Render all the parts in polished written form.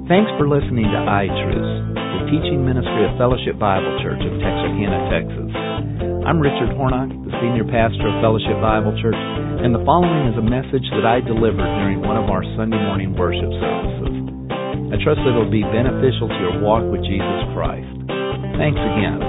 Thanks for listening to iTruth, the teaching ministry of Fellowship Bible Church of Texarkana, Texas. I'm Richard Hornock, the senior pastor of Fellowship Bible Church, and the following is a message that I delivered during one of our Sunday morning worship services. I trust that it will be beneficial to your walk with Jesus Christ. Thanks again.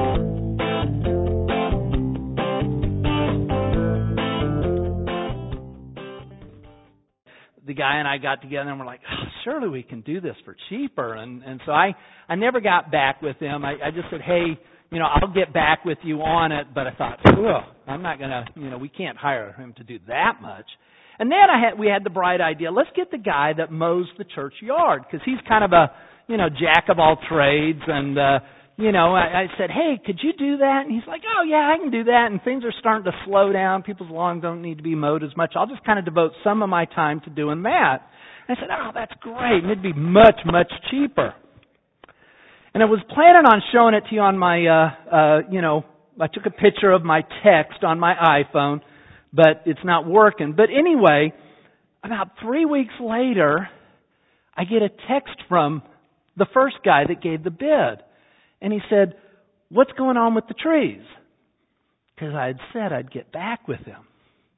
The guy and I got together and we're like, surely we can do this for cheaper. And so I never got back with him. I just said, hey, I'll get back with you on it. But I thought, I'm not going to, we can't hire him to do that much. And then we had the bright idea, let's get the guy that mows the church yard, because he's kind of a, jack of all trades. And, I said, hey, could you do that? And he's like, oh, yeah, I can do that. And things are starting to slow down. People's lawns don't need to be mowed as much. I'll just kind of devote some of my time to doing that. And I said, oh, that's great. And it'd be much, much cheaper. And I was planning on showing it to you on my, I took a picture of my text on my iPhone, but it's not working. But anyway, about 3 weeks later, I get a text from the first guy that gave the bid. And he said, what's going on with the trees? Because I had said I'd get back with him.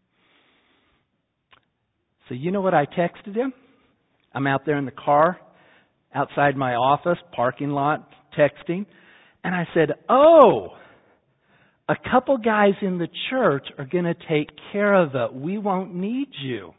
So you know what I texted him? I'm out there in the car, outside my office, parking lot, texting. And I said, oh, a couple guys in the church are going to take care of it. We won't need you.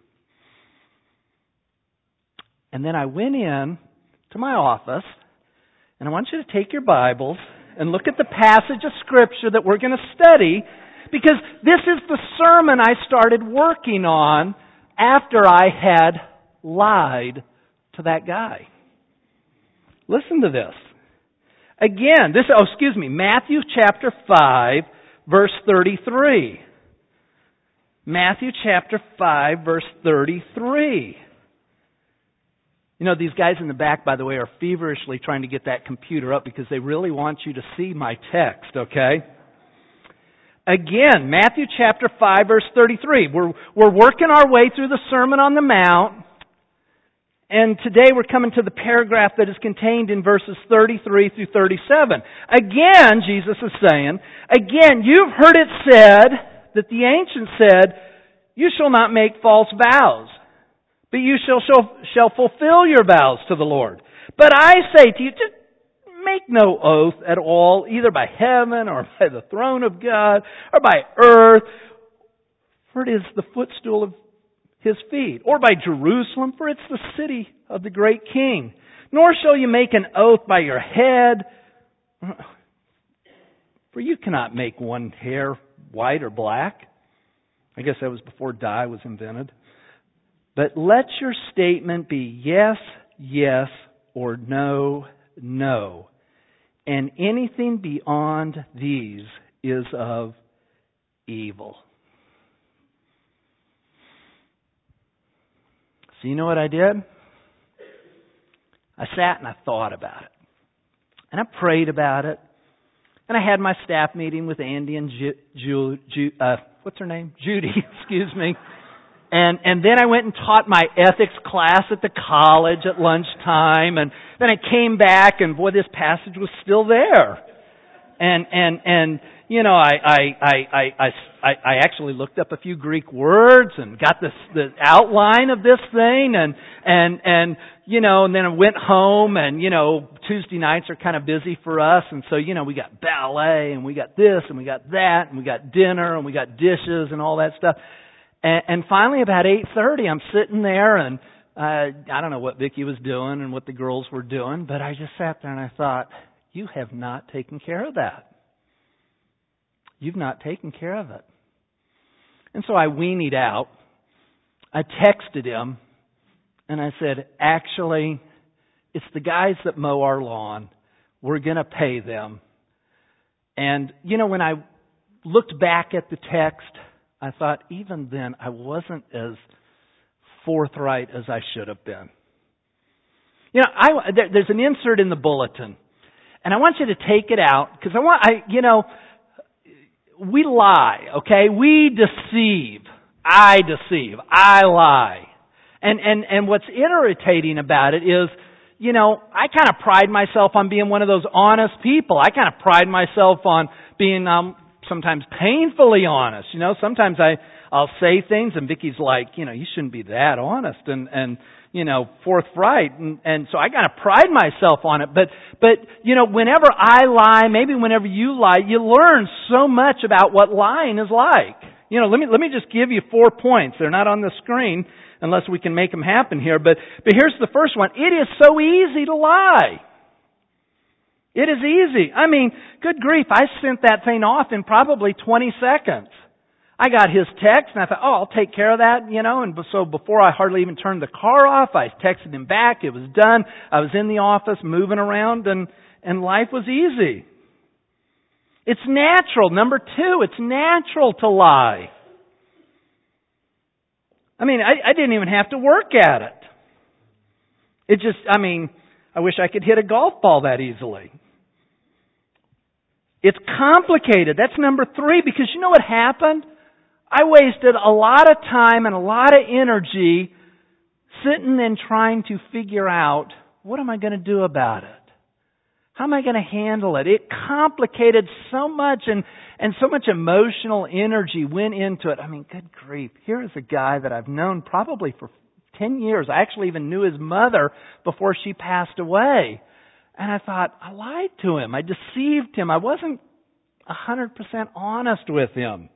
And then I went in to my office, and I want you to take your Bibles and look at the passage of Scripture that we're going to study, because this is the sermon I started working on after I had lied to that guy. Listen to this. Again, Matthew chapter 5, verse 33. Matthew chapter 5, verse 33. These guys in the back, by the way, are feverishly trying to get that computer up because they really want you to see my text, okay? Again, Matthew chapter 5, verse 33. We're working our way through the Sermon on the Mount, and today we're coming to the paragraph that is contained in verses 33 through 37. Again, Jesus is saying, again, you've heard it said that the ancients said, you shall not make false vows, but you shall fulfill your vows to the Lord. But I say to you, just make no oath at all, either by heaven or by the throne of God or by earth, for it is the footstool of His feet, or by Jerusalem, for it's the city of the great King. Nor shall you make an oath by your head, for you cannot make one hair white or black. I guess that was before dye was invented. But let your statement be yes, yes, or no, no. And anything beyond these is of evil. So you know what I did? I sat and I thought about it. And I prayed about it. And I had my staff meeting with Andy and what's her name? Judy, excuse me. And then I went and taught my ethics class at the college at lunchtime, and then I came back, and boy, this passage was still there. And I actually looked up a few Greek words and got the outline of this thing, and then I went home, and Tuesday nights are kind of busy for us, and so we got ballet, and we got this, and we got that, and we got dinner, and we got dishes, and all that stuff. And finally, about 8:30, I'm sitting there, and I don't know what Vicki was doing and what the girls were doing, but I just sat there and I thought, you have not taken care of that. You've not taken care of it. And so I weenied out. I texted him, and I said, actually, it's the guys that mow our lawn. We're going to pay them. And, when I looked back at the text, I thought, even then, I wasn't as forthright as I should have been. There's an insert in the bulletin, and I want you to take it out, because we lie, okay? We deceive. I lie. And what's irritating about it is, I kind of pride myself on being one of those honest people. I kind of pride myself on being sometimes painfully honest. Sometimes I'll say things and Vicky's like, you shouldn't be that honest and forthright. And so I kind of pride myself on it. But whenever I lie, maybe whenever you lie, you learn so much about what lying is like. Let me just give you 4 points. They're not on the screen unless we can make them happen here. But here's the first one. It is so easy to lie. It is easy. I mean, good grief, I sent that thing off in probably 20 seconds. I got his text and I thought, I'll take care of that, and so before I hardly even turned the car off, I texted him back. It was done. I was in the office moving around and life was easy. It's natural. Number 2, it's natural to lie. I mean, I didn't even have to work at it. I wish I could hit a golf ball that easily. It's complicated. That's number 3, because you know what happened? I wasted a lot of time and a lot of energy sitting and trying to figure out, what am I going to do about it? How am I going to handle it? It complicated so much and so much emotional energy went into it. I mean, good grief. Here is a guy that I've known probably for 10 years. I actually even knew his mother before she passed away. And I thought, I lied to him. I deceived him. I wasn't 100% honest with him.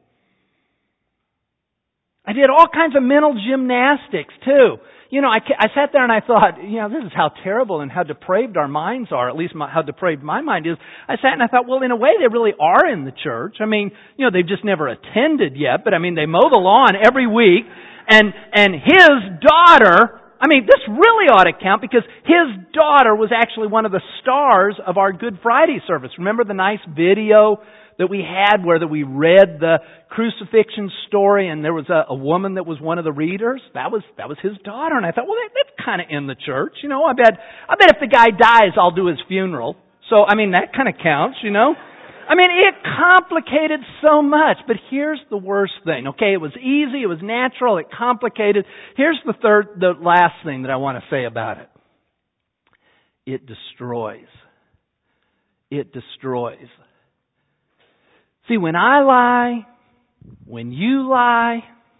I did all kinds of mental gymnastics too. I sat there and I thought, this is how terrible and how depraved our minds are, at least how depraved my mind is. I sat and I thought, well, in a way they really are in the church. I mean, they've just never attended yet, but I mean, they mow the lawn every week. And his daughter, this really ought to count because his daughter was actually one of the stars of our Good Friday service. Remember the nice video that we had where we read the crucifixion story and there was a woman that was one of the readers? That was his daughter. And I thought, well, that's kind of in the church. I bet if the guy dies, I'll do his funeral. So, that kind of counts, it complicated so much. But here's the worst thing. Okay, it was easy, it was natural, it complicated. Here's the last thing that I want to say about it. It destroys. It destroys. See, when I lie, when you lie,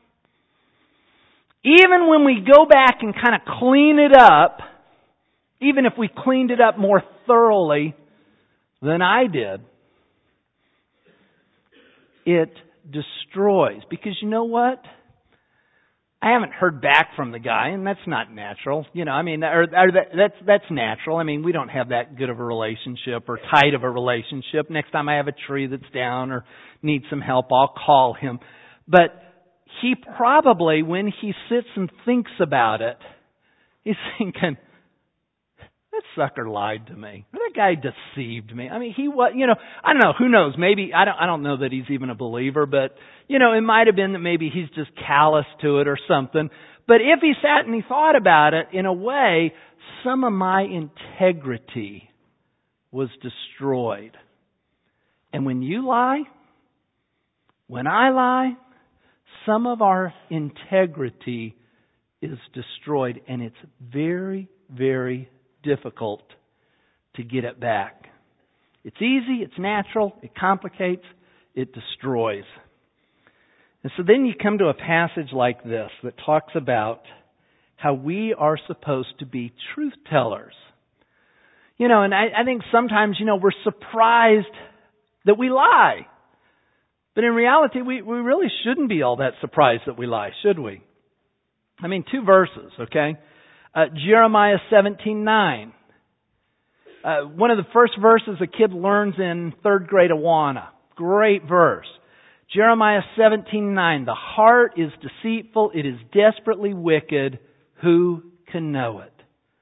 even when we go back and kind of clean it up, even if we cleaned it up more thoroughly than I did, it destroys. Because you know what? I haven't heard back from the guy, and that's not natural. That's natural. We don't have that good of a relationship or tight of a relationship. Next time I have a tree that's down or needs some help, I'll call him. But he probably, when he sits and thinks about it, he's thinking, that sucker lied to me. That guy deceived me. He was, I don't know, who knows? Maybe, I don't know that he's even a believer, but, it might have been that maybe he's just callous to it or something. But if he sat and he thought about it, in a way, some of my integrity was destroyed. And when you lie, when I lie, some of our integrity is destroyed, and it's very, very difficult to get it back. It's easy, it's natural, it complicates, it destroys. And so then you come to a passage like this that talks about how we are supposed to be truth tellers. And I think sometimes, we're surprised that we lie. But in reality, we really shouldn't be all that surprised that we lie, should we? 2 verses, okay? Jeremiah 17:9. One of the first verses a kid learns in 3rd grade Awana. Great verse. Jeremiah 17:9. The heart is deceitful, it is desperately wicked. Who can know it?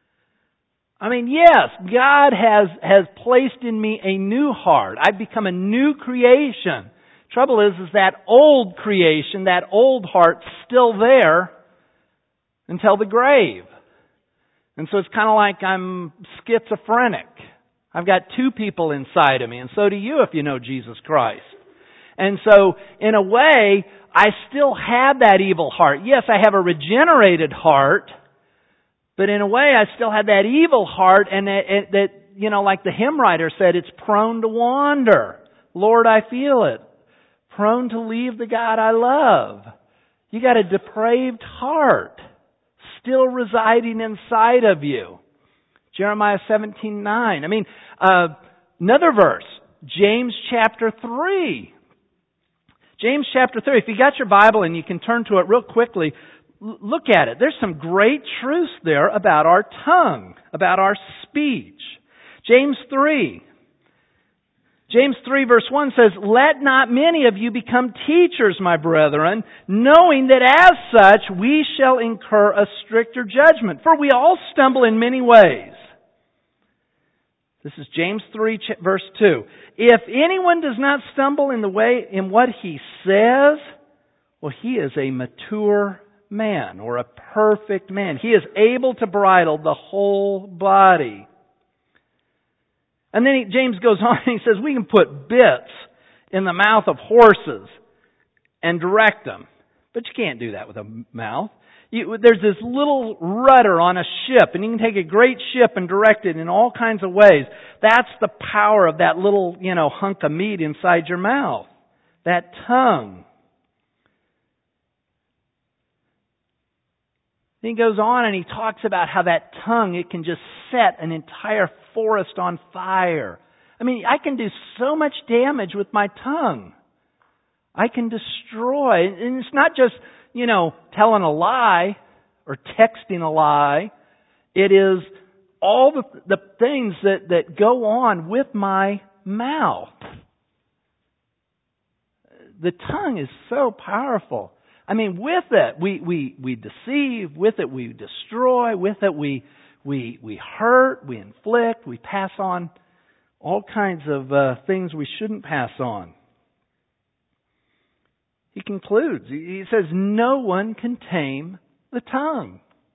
Yes, God has placed in me a new heart. I've become a new creation. Trouble is that old creation, that old heart's still there until the grave. And so it's kind of like I'm schizophrenic. I've got 2 people inside of me, and so do you if you know Jesus Christ. And so, in a way, I still have that evil heart. Yes, I have a regenerated heart, But in a way, I still had that evil heart, and that, like the hymn writer said, it's prone to wander. Lord, I feel it. Prone to leave the God I love. You got a depraved heart still residing inside of you. Jeremiah 17:9. Another verse, James chapter 3. James chapter 3. If you got your Bible and you can turn to it real quickly, look at it. There's some great truths there about our tongue, about our speech. James 3. James 3 verse 1 says, "Let not many of you become teachers, my brethren, knowing that as such we shall incur a stricter judgment. For we all stumble in many ways." This is James 3 verse 2. "If anyone does not stumble in what he says, well, he is a mature man," or a perfect man. "He is able to bridle the whole body." And then James goes on and he says, we can put bits in the mouth of horses and direct them. But you can't do that with a mouth. There's this little rudder on a ship, and you can take a great ship and direct it in all kinds of ways. That's the power of that little, hunk of meat inside your mouth. That tongue. Then he goes on and he talks about how that tongue, it can just set an entire forest on fire. I can do so much damage with my tongue. I can destroy. And it's not just, telling a lie or texting a lie. It is all the things that go on with my mouth. The tongue is so powerful. With it, we deceive. With it, we destroy. With it, we hurt, we inflict, we pass on all kinds of things we shouldn't pass on. He concludes. He says, no one can tame the tongue.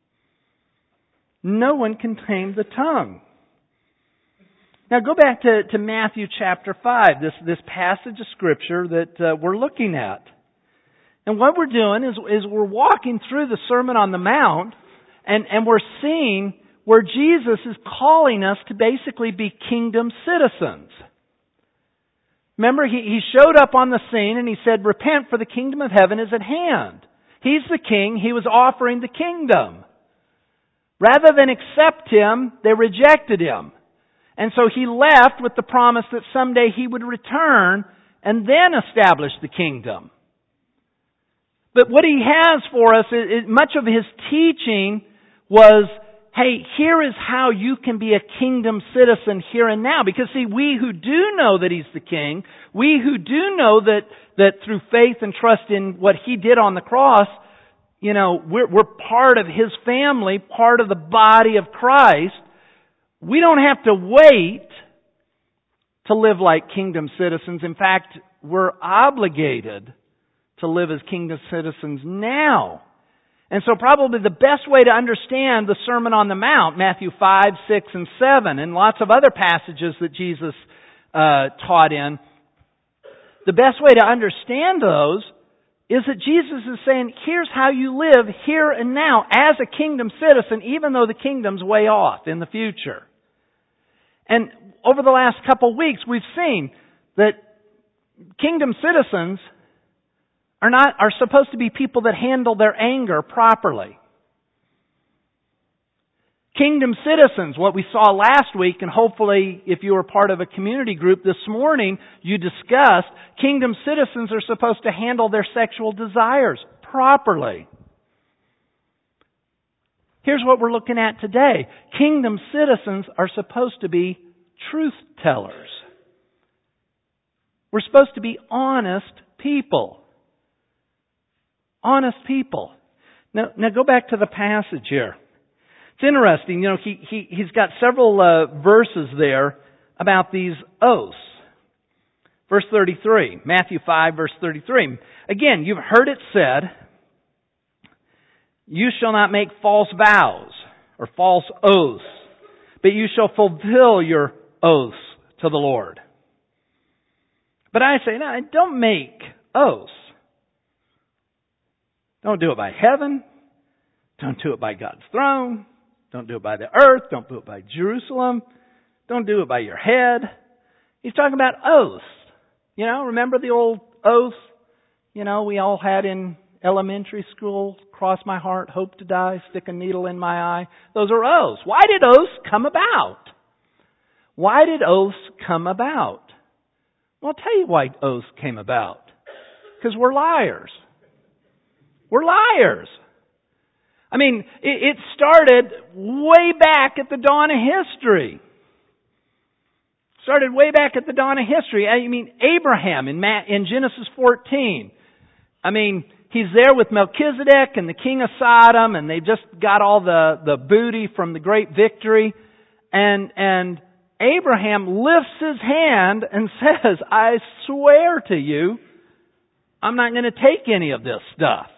No one can tame the tongue. Now go back to Matthew chapter 5, this passage of Scripture that we're looking at. And what we're doing is we're walking through the Sermon on the Mount, and we're seeing where Jesus is calling us to basically be kingdom citizens. Remember, he showed up on the scene and he said, repent, for the kingdom of heaven is at hand. He's the king. He was offering the kingdom. Rather than accept him, they rejected him. And so he left with the promise that someday he would return and then establish the kingdom. But what he has for us, much of his teaching was, hey, here is how you can be a kingdom citizen here and now. Because see, we who do know that he's the king, we who do know that through faith and trust in what he did on the cross, we're part of his family, part of the body of Christ. We don't have to wait to live like kingdom citizens. In fact, we're obligated to live as kingdom citizens now. And so probably the best way to understand the Sermon on the Mount, Matthew 5, 6, and 7, and lots of other passages that Jesus taught in, the best way to understand those is that Jesus is saying, here's how you live here and now as a kingdom citizen, even though the kingdom's way off in the future. And over the last couple of weeks, we've seen that kingdom citizens are supposed to be people that handle their anger properly. Kingdom citizens, what we saw last week, and hopefully if you were part of a community group this morning, you discussed, kingdom citizens are supposed to handle their sexual desires properly. Here's what we're looking at today. Kingdom citizens are supposed to be truth tellers. We're supposed to be honest people. Honest people. Now go back to the passage here. It's interesting, he's got several verses there about these oaths. Verse 33, Matthew 5, verse 33. Again, you've heard it said, you shall not make false vows or false oaths, but you shall fulfill your oaths to the Lord. But I say, no, don't make oaths. Don't do it by heaven. Don't do it by God's throne. Don't do it by the earth. Don't do it by Jerusalem. Don't do it by your head. He's talking about oaths. Remember the old oaths? We all had in elementary school, cross my heart, hope to die, stick a needle in my eye. Those are oaths. Why did oaths come about? Why did oaths come about? Well, I'll tell you why oaths came about. Because we're liars. We're liars. It started way back at the dawn of history. Started way back at the dawn of history. Abraham in Genesis 14. He's there with Melchizedek and the king of Sodom, and they just got all the booty from the great victory. And Abraham lifts his hand and says, I swear to you, I'm not going to take any of this stuff.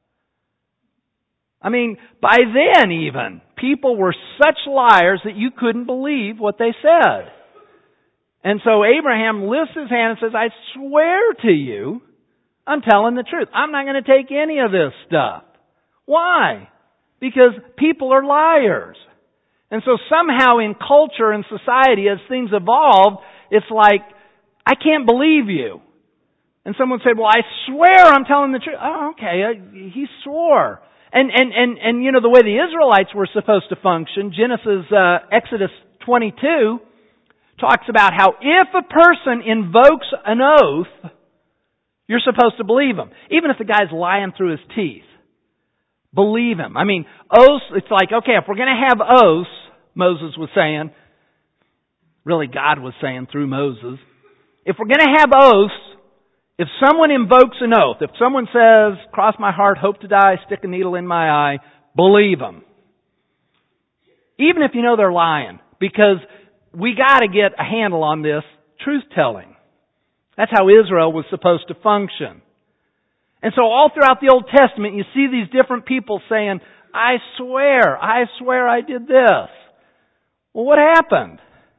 By then even, people were such liars that you couldn't believe what they said. And so Abraham lifts his hand and says, I swear to you, I'm telling the truth. I'm not going to take any of this stuff. Why? Because people are liars. And so somehow in culture and society, as things evolve, it's like, I can't believe you. And someone said, well, I swear I'm telling the truth. Oh, okay, he swore. And the way the Israelites were supposed to function, Exodus 22 talks about how if a person invokes an oath, you're supposed to believe him. Even if the guy's lying through his teeth. Believe him. Oaths, it's like, okay, if we're going to have oaths, Moses was saying, really God was saying through Moses, if we're going to have oaths, if someone invokes an oath, if someone says, cross my heart, hope to die, stick a needle in my eye, believe them. Even if you know they're lying. Because we got to get a handle on this truth-telling. That's how Israel was supposed to function. And so all throughout the Old Testament, you see these different people saying, I swear I did this. Well, what happened?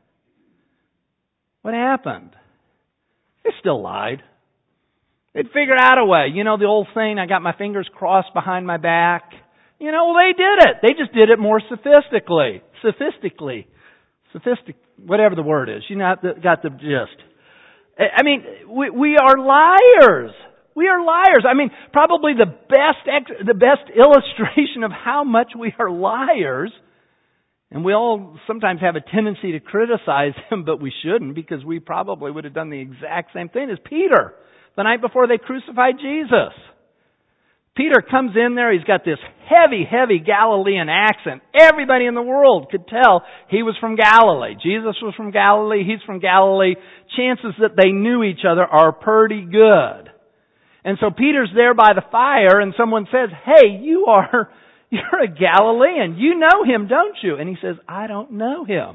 What happened? They still lied. They'd figure out a way. The old saying, I got my fingers crossed behind my back. Well, they did it. They just did it more sophistically. Whatever the word is. Got the gist. We are liars. We are liars. Probably the best illustration of how much we are liars, and we all sometimes have a tendency to criticize him, but we shouldn't, because we probably would have done the exact same thing as Peter the night before they crucified Jesus. Peter comes in there, he's got this heavy Galilean accent. Everybody in the world could tell he was from Galilee. Jesus was from Galilee, he's from Galilee. Chances that they knew each other are pretty good. And so Peter's there by the fire, and someone says, hey, you're a Galilean. You know him, don't you? And he says, I don't know him.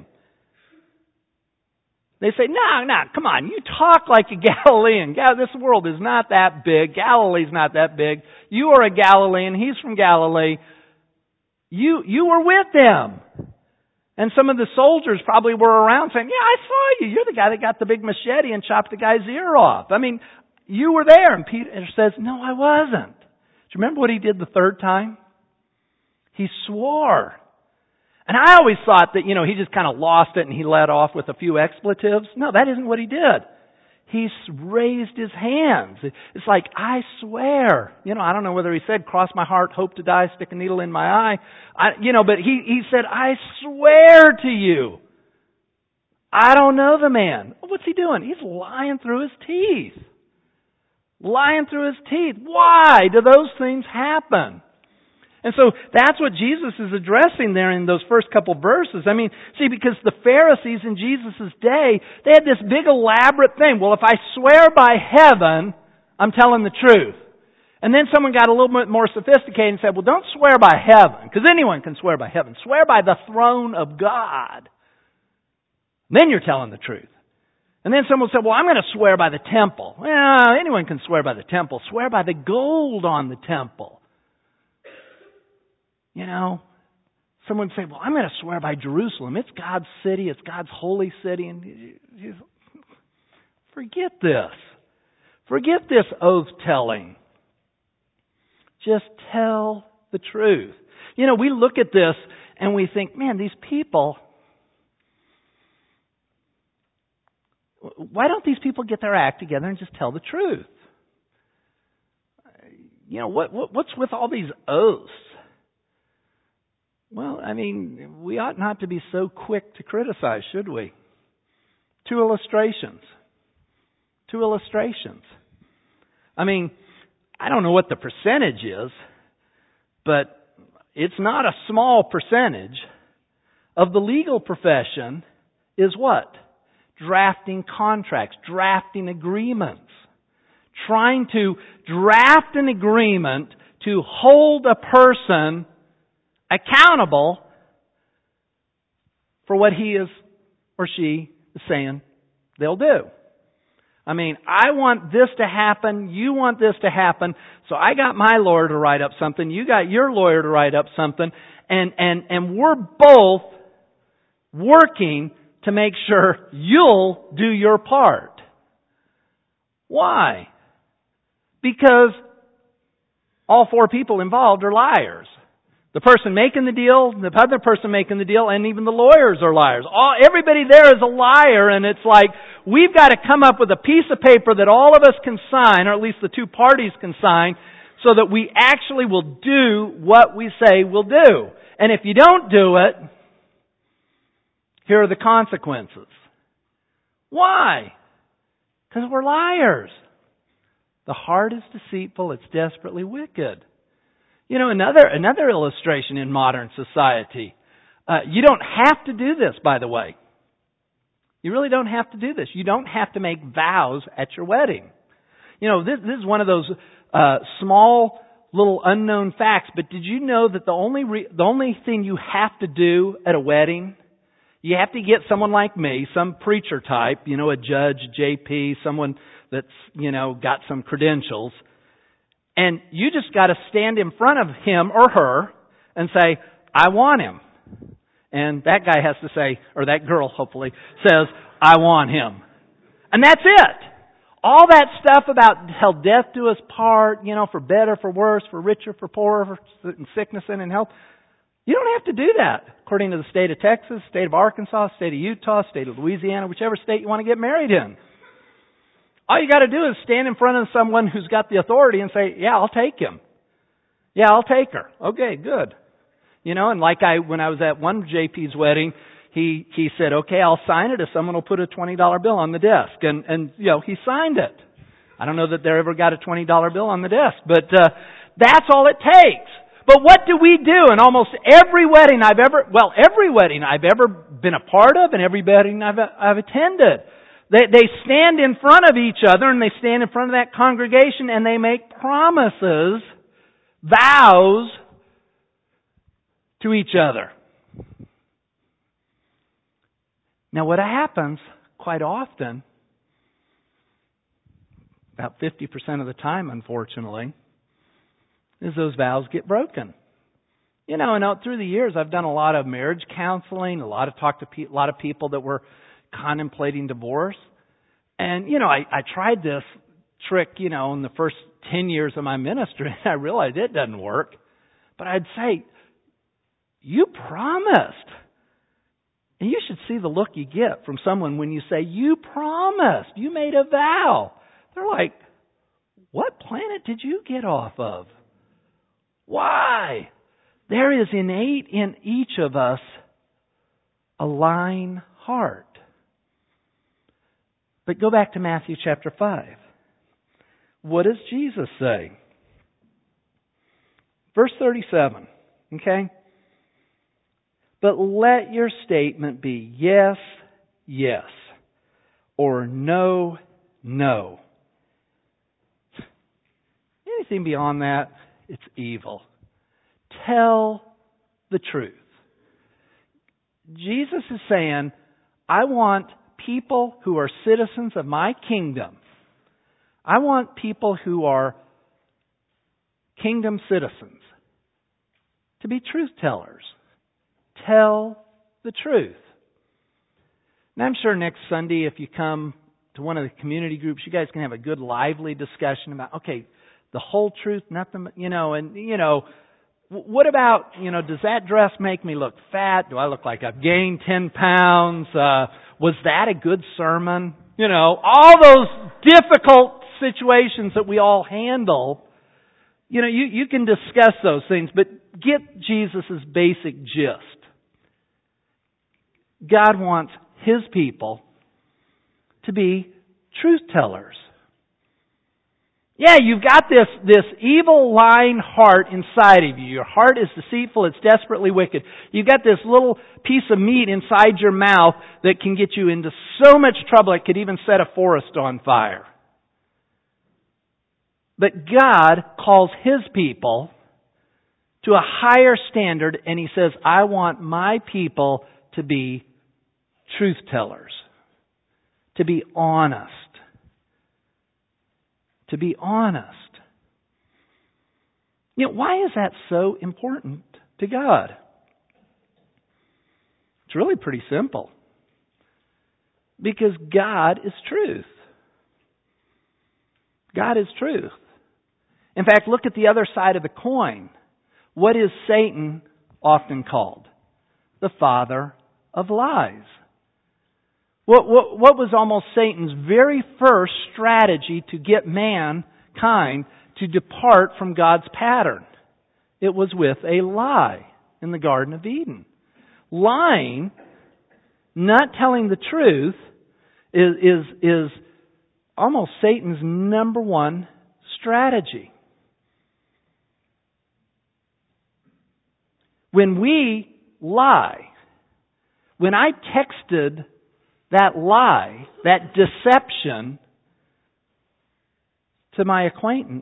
They say, no, come on, you talk like a Galilean. This world is not that big. Galilee's not that big. You are a Galilean. He's from Galilee. You were with them. And some of the soldiers probably were around saying, yeah, I saw you. You're the guy that got the big machete and chopped the guy's ear off. You were there. And Peter says, no, I wasn't. Do you remember what he did the third time? He swore. And I always thought that, he just kind of lost it and he let off with a few expletives. No, that isn't what he did. He raised his hands. It's like, I swear. I don't know whether he said, cross my heart, hope to die, stick a needle in my eye. But he said, I swear to you. I don't know the man. What's he doing? He's lying through his teeth. Lying through his teeth. Why do those things happen? And so that's what Jesus is addressing there in those first couple verses. Because the Pharisees in Jesus' day, they had this big elaborate thing. Well, if I swear by heaven, I'm telling the truth. And then someone got a little bit more sophisticated and said, well, don't swear by heaven, because anyone can swear by heaven. Swear by the throne of God. Then you're telling the truth. And then someone said, well, I'm going to swear by the temple. Well, anyone can swear by the temple. Swear by the gold on the temple. Someone say, well, I'm going to swear by Jerusalem. It's God's city. It's God's holy city. And forget this. Forget this oath-telling. Just tell the truth. We look at this and we think, man, these people, why don't these people get their act together and just tell the truth? You know, what's with all these oaths? Well, I mean, we ought not to be so quick to criticize, should we? Two illustrations. I mean, I don't know what the percentage is, but it's not a small percentage of the legal profession is what? Drafting contracts, drafting agreements, trying to draft an agreement to hold a person accountable for what he is or she is saying they'll do. I mean, I want this to happen, you want this to happen, so I got my lawyer to write up something, you got your lawyer to write up something, and we're both working to make sure you'll do your part. Why? Because all four people involved are liars. The person making the deal, the other person making the deal, and even the lawyers are liars. Everybody there is a liar, and it's like, we've got to come up with a piece of paper that all of us can sign, or at least the two parties can sign, so that we actually will do what we say we'll do. And if you don't do it, here are the consequences. Why? Because we're liars. The heart is deceitful, it's desperately wicked. You know, another illustration in modern society. You don't have to do this, by the way. You really don't have to do this. You don't have to make vows at your wedding. You know, this is one of those small little unknown facts, but did you know that the only thing you have to do at a wedding, you have to get someone like me, some preacher type, you know, a judge, JP, someone that's, you know, got some credentials, and you just got to stand in front of him or her and say, I want him. And that guy has to say, or that girl hopefully says, I want him. And that's it. All that stuff about till death do us part, you know, for better, for worse, for richer, for poorer, for sickness and in health. You don't have to do that. According to the state of Texas, state of Arkansas, state of Utah, state of Louisiana, whichever state you want to get married in. All you got to do is stand in front of someone who's got the authority and say, yeah, I'll take him. Yeah, I'll take her. Okay, good. You know, and like when I was at one JP's wedding, he said, okay, I'll sign it if someone will put a $20 bill on the desk. And you know, he signed it. I don't know that there ever got a $20 bill on the desk, but that's all it takes. But what do we do in almost every wedding I've ever been a part of and every wedding I've attended? They stand in front of each other and they stand in front of that congregation and they make promises, vows to each other. Now what happens quite often, about 50% of the time unfortunately, is those vows get broken. You know, and through the years I've done a lot of marriage counseling, talked to a lot of people that were contemplating divorce. And, you know, I tried this trick, you know, in the first 10 years of my ministry, and I realized it doesn't work. But I'd say, you promised. And you should see the look you get from someone when you say, you promised, you made a vow. They're like, what planet did you get off of? Why? There is innate in each of us a lying heart. But go back to Matthew chapter 5. What does Jesus say? Verse 37, okay? But let your statement be yes, yes, or no, no. Anything beyond that, it's evil. Tell the truth. Jesus is saying, I want people who are citizens of my kingdom. I want people who are kingdom citizens to be truth tellers. Tell the truth. And I'm sure next Sunday, if you come to one of the community groups, you guys can have a good, lively discussion about, okay, the whole truth, nothing, you know, and, you know, What about, does that dress make me look fat? Do I look like I've gained 10 pounds? Was that a good sermon? All those difficult situations that we all handle. You can discuss those things, but get Jesus' basic gist. God wants His people to be truth tellers. Yeah, you've got this evil, lying heart inside of you. Your heart is deceitful, it's desperately wicked. You've got this little piece of meat inside your mouth that can get you into so much trouble it could even set a forest on fire. But God calls His people to a higher standard, and He says, I want my people to be truth tellers, to be honest. To be honest. Why is that so important to God? It's really pretty simple. Because God is truth. God is truth. In fact, look at the other side of the coin. What is Satan often called? The father of lies. What was almost Satan's very first strategy to get mankind to depart from God's pattern? It was with a lie in the Garden of Eden. Lying, not telling the truth, is almost Satan's number one strategy. When we lie, when I texted that lie, that deception to my acquaintance,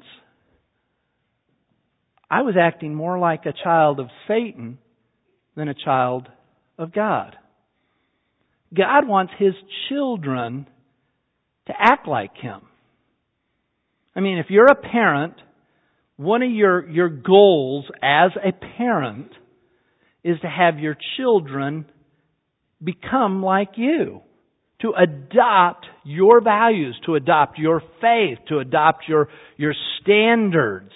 I was acting more like a child of Satan than a child of God. God wants His children to act like Him. I mean, if you're a parent, one of your goals as a parent is to have your children become like you. To adopt your values, to adopt your faith, to adopt your standards.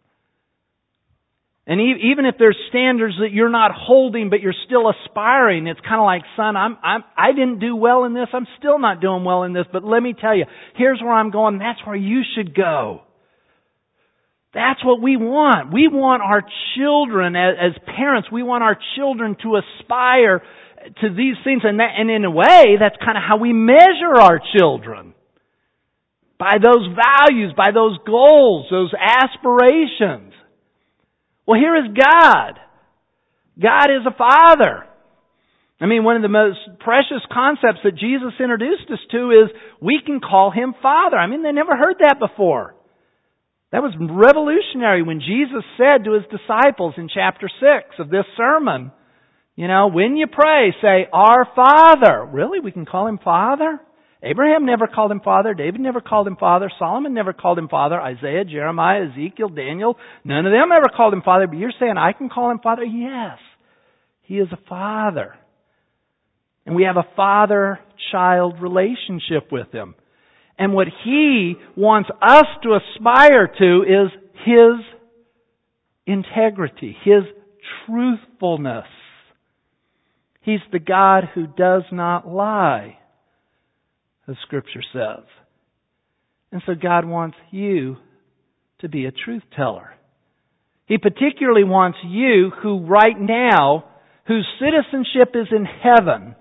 And even if there's standards that you're not holding, but you're still aspiring, it's kind of like, son, I didn't do well in this, I'm still not doing well in this, but let me tell you, here's where I'm going, that's where you should go. That's what we want. We want our children, as parents, we want our children to aspire to these things, and in a way, that's kind of how we measure our children. By those values, by those goals, those aspirations. Well, here is God. God is a Father. I mean, one of the most precious concepts that Jesus introduced us to is we can call Him Father. I mean, they never heard that before. That was revolutionary when Jesus said to His disciples in chapter 6 of this sermon, when you pray, say, Our Father. Really? We can call Him Father? Abraham never called Him Father. David never called Him Father. Solomon never called Him Father. Isaiah, Jeremiah, Ezekiel, Daniel, none of them ever called Him Father. But you're saying I can call Him Father? Yes. He is a Father. And we have a father-child relationship with Him. And what He wants us to aspire to is His integrity, His truthfulness. He's the God who does not lie, as Scripture says. And so God wants you to be a truth teller. He particularly wants you who right now, whose citizenship is in heaven,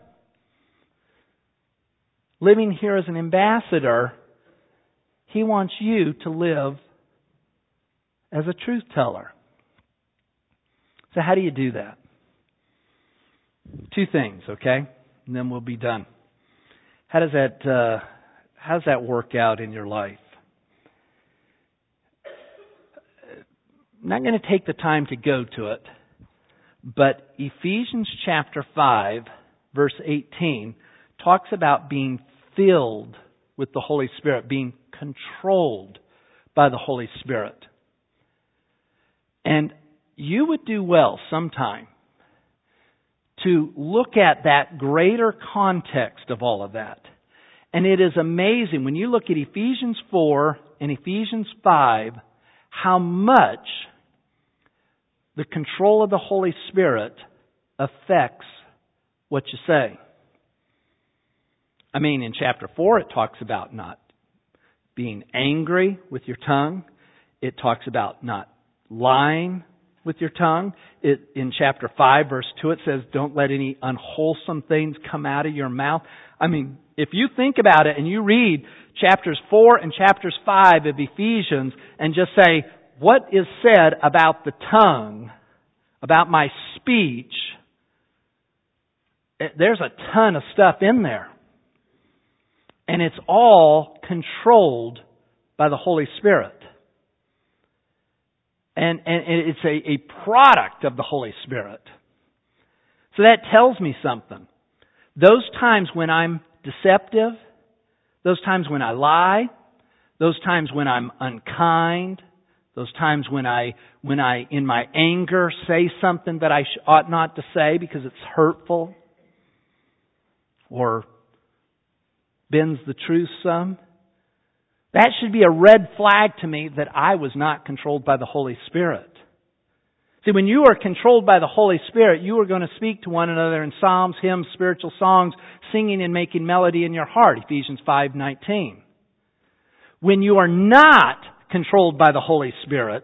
living here as an ambassador, He wants you to live as a truth teller. So how do you do that? Two things, okay? And then we'll be done. How does that work out in your life? I'm not going to take the time to go to it, but Ephesians chapter 5, verse 18, talks about being filled with the Holy Spirit, being controlled by the Holy Spirit. And you would do well sometime to look at that greater context of all of that. And it is amazing when you look at Ephesians 4 and Ephesians 5, how much the control of the Holy Spirit affects what you say. I mean, in chapter 4, it talks about not being angry with your tongue. It talks about not lying with your tongue. In chapter 5, verse 2, it says, don't let any unwholesome things come out of your mouth. I mean, if you think about it and you read chapters 4 and chapters 5 of Ephesians and just say, what is said about the tongue, about my speech, there's a ton of stuff in there. And it's all controlled by the Holy Spirit. And it's a product of the Holy Spirit. So that tells me something. Those times when I'm deceptive, those times when I lie, those times when I'm unkind, those times when I in my anger say something that I ought not to say because it's hurtful or bends the truth some, that should be a red flag to me that I was not controlled by the Holy Spirit. See, when you are controlled by the Holy Spirit, you are going to speak to one another in psalms, hymns, spiritual songs, singing and making melody in your heart, Ephesians 5:19. When you are not controlled by the Holy Spirit,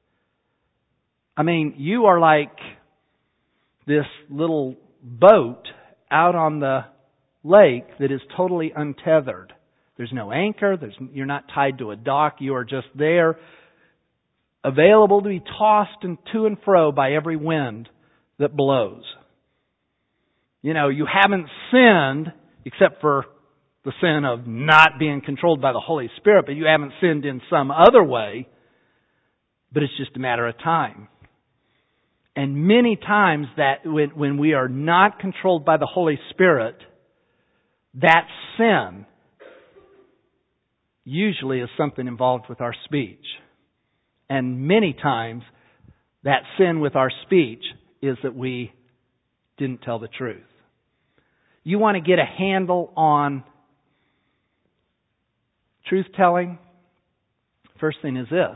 I mean, you are like this little boat out on the lake that is totally untethered. There's no anchor. You're not tied to a dock. You are just there, available to be tossed to and fro by every wind that blows. You know, you haven't sinned except for the sin of not being controlled by the Holy Spirit, but you haven't sinned in some other way, but it's just a matter of time. And many times that when we are not controlled by the Holy Spirit, that sin usually is something involved with our speech. And many times that sin with our speech is that we didn't tell the truth. You want to get a handle on truth-telling? First thing is this.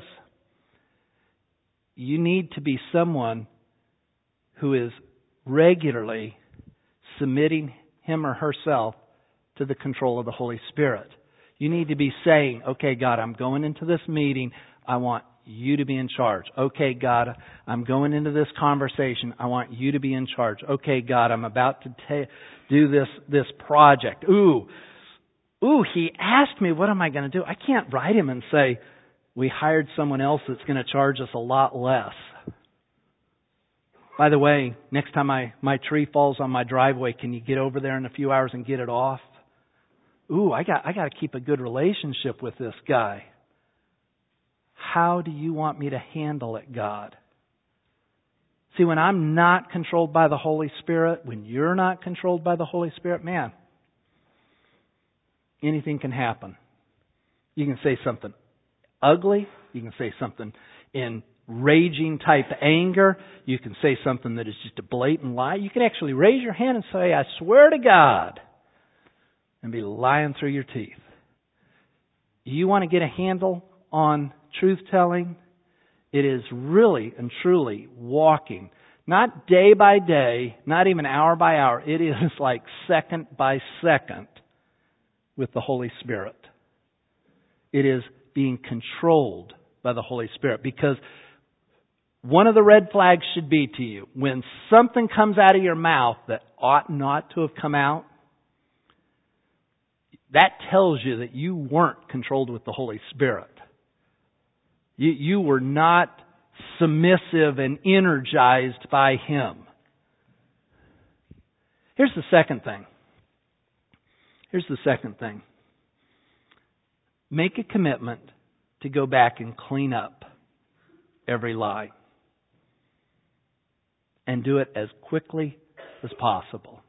You need to be someone who is regularly submitting him or herself to the control of the Holy Spirit. You need to be saying, okay, God, I'm going into this meeting. I want you to be in charge. Okay, God, I'm going into this conversation. I want you to be in charge. Okay, God, I'm about to do this project. Ooh, he asked me, what am I going to do? I can't write him and say, we hired someone else that's going to charge us a lot less. By the way, next time my tree falls on my driveway, can you get over there in a few hours and get it off? Ooh, I got to keep a good relationship with this guy. How do you want me to handle it, God? See, when I'm not controlled by the Holy Spirit, when you're not controlled by the Holy Spirit, man, anything can happen. You can say something ugly. You can say something in raging type anger. You can say something that is just a blatant lie. You can actually raise your hand and say, I swear to God, and be lying through your teeth. You want to get a handle on truth-telling? It is really and truly walking, not day by day, not even hour by hour. It is like second by second with the Holy Spirit. It is being controlled by the Holy Spirit, because one of the red flags should be to you, when something comes out of your mouth that ought not to have come out, that tells you that you weren't controlled with the Holy Spirit. You were not submissive and energized by Him. Here's the second thing. Make a commitment to go back and clean up every lie. And do it as quickly as possible.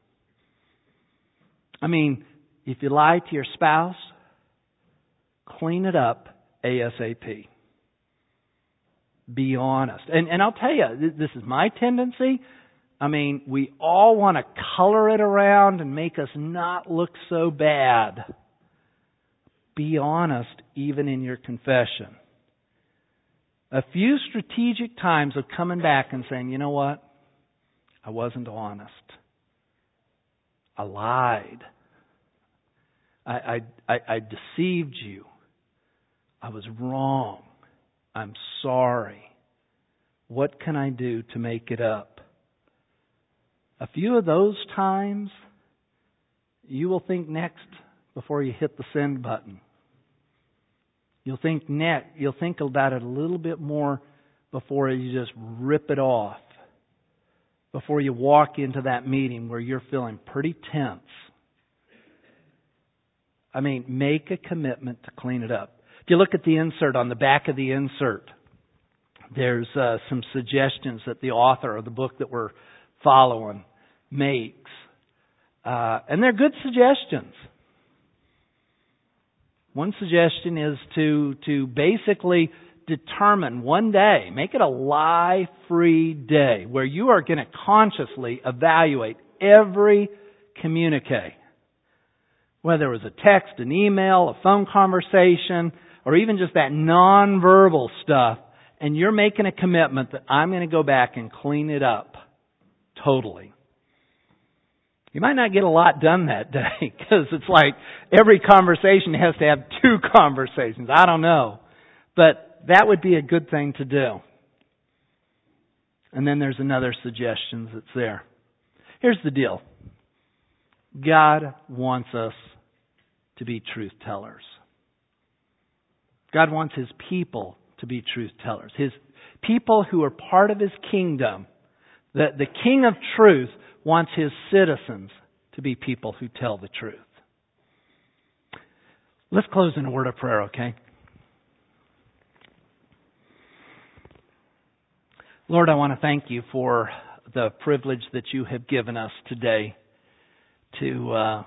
I mean, if you lie to your spouse, clean it up ASAP. Be honest. And I'll tell you, this is my tendency. I mean, we all want to color it around and make us not look so bad. Be honest even in your confession. A few strategic times of coming back and saying, you know what? I wasn't honest. I lied. I deceived you. I was wrong. I'm sorry. What can I do to make it up? A few of those times, you will think next before you hit the send button. You'll think about it a little bit more before you just rip it off. Before you walk into that meeting where you're feeling pretty tense. I mean, make a commitment to clean it up. If you look at the insert, on the back of the insert, there's some suggestions that the author of the book that we're following makes. And they're good suggestions. One suggestion is to basically determine one day, make it a lie-free day, where you are going to consciously evaluate every communique. Whether it was a text, an email, a phone conversation, or even just that nonverbal stuff, and you're making a commitment that I'm going to go back and clean it up totally. You might not get a lot done that day because it's like every conversation has to have two conversations. I don't know. But that would be a good thing to do. And then there's another suggestion that's there. Here's the deal. God wants us to be truth tellers. God wants His people to be truth tellers. His people who are part of His kingdom. The King of Truth wants His citizens to be people who tell the truth. Let's close in a word of prayer, okay? Lord, I want to thank You for the privilege that You have given us today to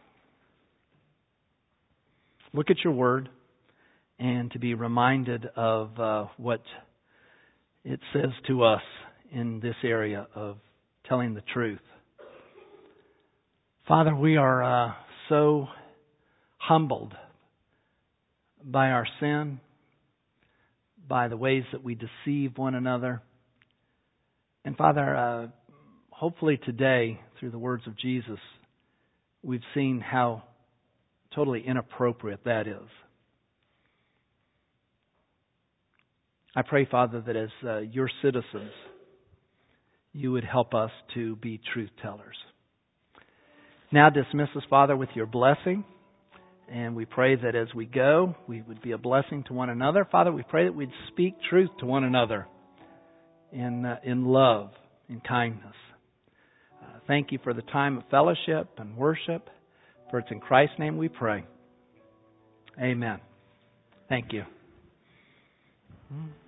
look at Your Word and to be reminded of what it says to us in this area of telling the truth. Father, we are so humbled by our sin, by the ways that we deceive one another. And Father, hopefully today, through the words of Jesus, we've seen how totally inappropriate that is. I pray, Father, that as Your citizens, You would help us to be truth tellers. Now dismiss us, Father, with Your blessing. And we pray that as we go, we would be a blessing to one another. Father, we pray that we'd speak truth to one another in love, in kindness. Thank You for the time of fellowship and worship. For it's in Christ's name we pray. Amen. Thank you.